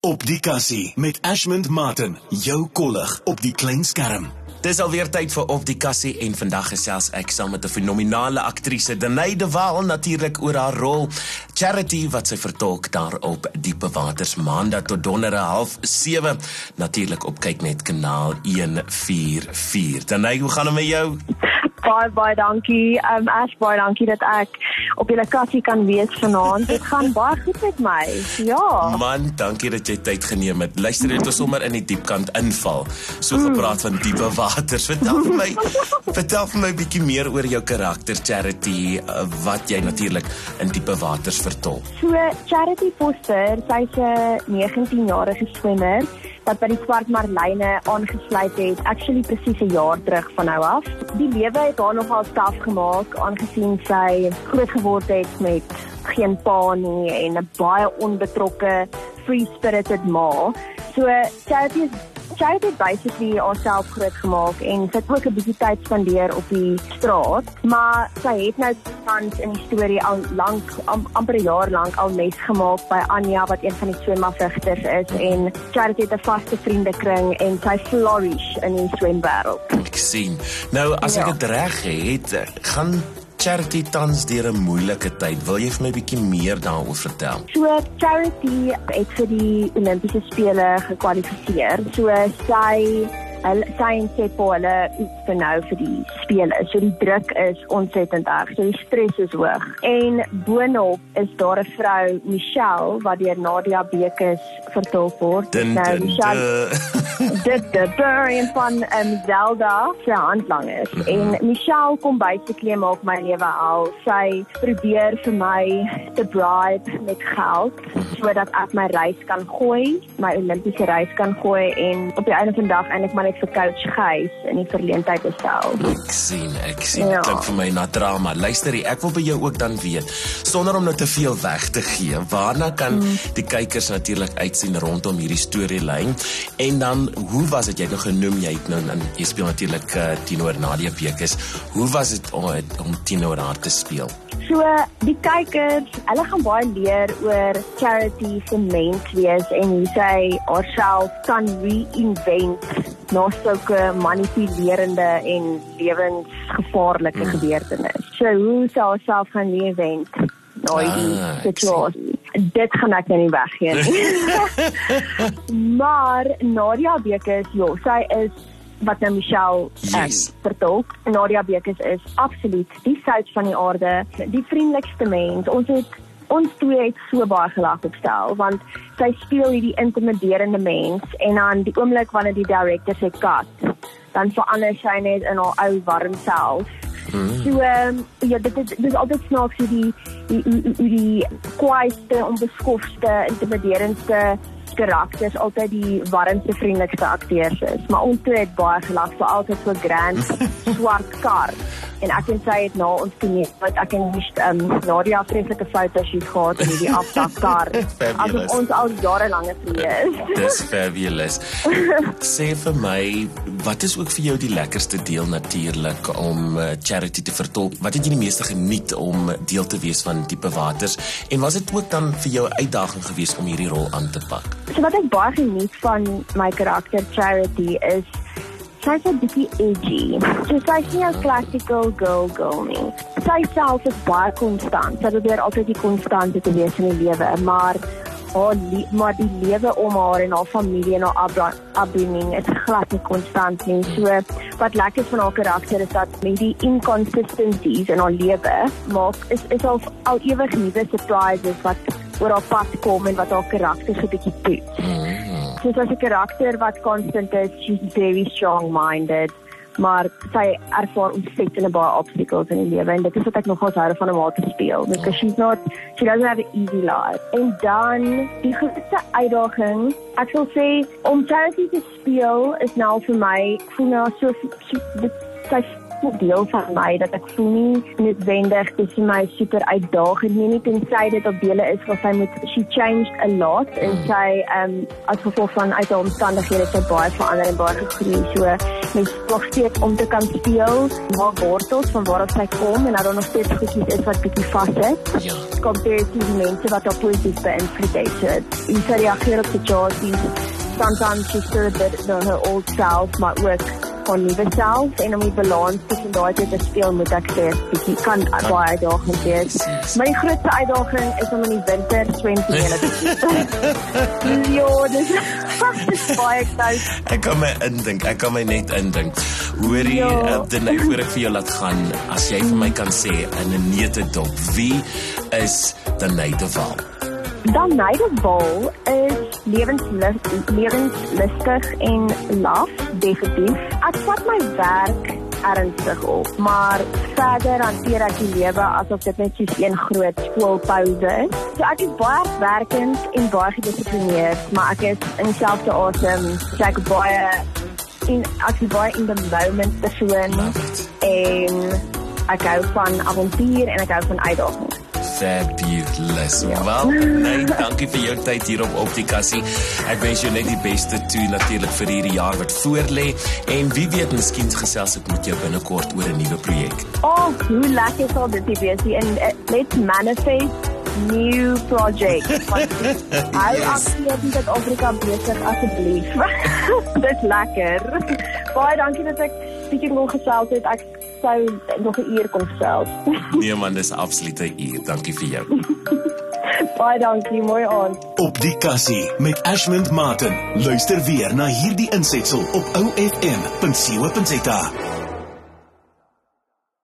Op die kassie met Ashmond Martin, jou kollig op die klein skerm. Dis alweer tyd vir Op die Kassie en vandag gesels ek saam met 'n fenominale aktrise, Danai de Waal, natuurlik oor haar rol Charity wat sy vertolk daar op Diepe Waters maandag tot donderdag 6:30, natuurlik op Kyknet kanaal 144. Danai, hoe gaan dit met jou? Baie dankie. Ash, baie dankie dat ek op julle kassie kan wees vanaand. Dit gaan baie goed met my. Ja. Man, dankie dat jy tyd geneem het. Luister net ons sommer in die diepkant inval. So gepraat van Diepe Waters. Vertel vir my 'n bietjie meer oor jou karakter Charity, wat jy natuurlik in Diepe Waters vertolk. So Charity Foster, sy's 'n 19-jarige swemmer wat by die Swart Marline aangesluit het, actually presies 'n jaar terug van nou af. Die lewe het haar nogal taaf gemaak, aangesien sy groot geword het met geen pa nie en 'n baie onbetrokke, free-spirited ma. So Charity het basically haarself groot gemaak en sy het ook 'n bietjie tyd spandeer op die straat, maar sy het nou tans in die storie al amper 'n jaar lank al mes gemaak by Anja, wat een van die swemafvigters is, en Charity het 'n vaste vriendekring en sy flourish in die swemwêreld. Ek sien. Nou, as ek dit reg het, gaan Charity tans deur 'n moeilike tyd. Wil jy vir my 'n bietjie meer daaroor vertel? So Charity het vir die Olimpiese spele gekwalifiseer. So sy en Seppo, hulle iets te nou vir die spele. So die druk is ontsettend erg. So die stres is hoog. En boonop is daar 'n vrou, Michelle, wat deur Nadia Bekes vertolk word. Michelle en van Zelda se handlangers. En Michelle kom basically maak my lewe al. Sy probeer vir my te bribe met geld, sodat ek my reis kan gooi, my Olimpiese reis kan gooi, en op die einde van die dag eintlik maar net vir coach Gys in die verleentheid bestel. Ek sien. Ja. Klink vir my na drama. Luister, ek wil by jou ook dan weet, sonder om nou te veel weg te gee, waarna kan die kykers natuurlik uitsien rondom hierdie storielyn? En dan, hoe was dit, jy het nou genoem, jy speel natuurlik teenoor Nadia Bekes. Hoe was dit om teenoor haar te speel? So, die kykers, hulle gaan baie leer oor Charity se mens wees en hoe sy haarself kan reinvent na sulke manipulerende en lewensgevaarlike gebeurtenis. So, hoe sy haarself gaan reinvent na die situasie? Dit gaan ek nie weggee nie. Maar Nadia Bekes, sy is wat nou Michelle vertolk. Nadia Bekes is absoluut die sout van die aarde, die vriendelikste mens. Ons twee het so baie gelag op stel, want sy speel hierdie intimiderende mens, en dan die oomblik wanneer die director sê cut, dan verander sy net in haar ou warm self. So, dit is altyd snaaks hoe die kwaaiste, onbeskofte, intimiderendste karakters altyd die warmste, vriendelikste akteurs is. Maar ons twee het baie gelag, vir altyd so grand swart kar. En ek en sy het na ons toneel, want ek en Nadia vreeslike fotoshoot gehad in die afdakkar. Asof ons al jarelange vriende is. Dis fabulous. Sê vir my, wat is ook vir jou die lekkerste deel natuurlik om Charity te vertolk? Wat het jy die meeste geniet om deel te wees van Diepe Waters? En was dit ook dan vir jou 'n uitdaging geweest om hierdie rol aan te pak? So wat ek baie geniet van my karakter Charity is, sy's 'n bietjie edgy. So sy's nie 'n classical girl nie. Sy self is baie konstant. Sy probeer altyd die konstante te wees in die lewe, maar die lewe om haar en haar familie en haar upbringing is glad nie konstant nie. So wat lekker van haar karakter is dat met die inconsistencies in haar lewe is al ewig nuwe surprises wat oor haar pad kom en wat haar karakter so 'n bietjie toets. So sy's 'n karakter wat constant is, she's very strong-minded, maar sy ervaar ontsettende baie obstacles in die lewe, en dit is wat ek nogals hou van haar te speel, because she doesn't have an easy life. En dan, die grootste uitdaging, ek sal sê, om Charity te speel, is nou vir my, ek voel nou sy's deel van my, dat ek voel nie noodwendig, dis vir my super uitdagend nie tensy dit op dele is waar she changed a lot, en sy, as gevolg van uit haar omstandighede, sy baie verander en baie gegroei, so mens nog steeds om te kan speel, maar wortels van waar sy kom en dat daar nog steeds goedjies is wat bietjie vas het. Ja. Compared to die mense wat haar positief beïnvloed het. So, en sy reageer op situasies. Sometimes she's still a bit on her old self, maar ook haar nuwe self. En om die balans tussen daai te speel, moet ek sê, bietjie kan baie uitdagend wees. Maar die grootste uitdaging is om in die winter swemtonele te doen. Ja, dis baie koud. Ek kan my net indink. Hoorie, Denai, voor ek vir jou laat gaan, as jy vir my kan sê, in 'n neutedop, wie is Denai de Waal? Denai de Waal is lewenslustig en laf, definitief. Ek vat my werk ernstig op, maar verder hanteer ek die lewe asof dit net soos een groot skoolpauze is. So ek is baie werkend en baie gedissiplineerd, maar ek is in dieselfde asem, so ek is baie in the moment persoon en ek hou van avontuur en ek hou van uitdagings. Fabulous. Wel, nee, dankie vir jou tyd hier op die kassie. Ek wens jou net die beste toe natuurlik vir hierdie jaar wat voorlê en wie weet, miskien gesels ek met jou binnekort oor 'n nuwe projek. Oh, hoe lekker sal dit wees en let's manifest new project. Hou aktief met Afrika besig asseblief. Dit lekker. Baie dankie dat ek bietjie kon gesels het. Ek sou nog 'n uur kon gesels. Nee man, dis absoluut 'n uur. Dankie vir jou. Baie dankie, mooi aand. Op die kassie met Ashmond Martin. Luister weer na hierdie insetsel op OFM.co.za.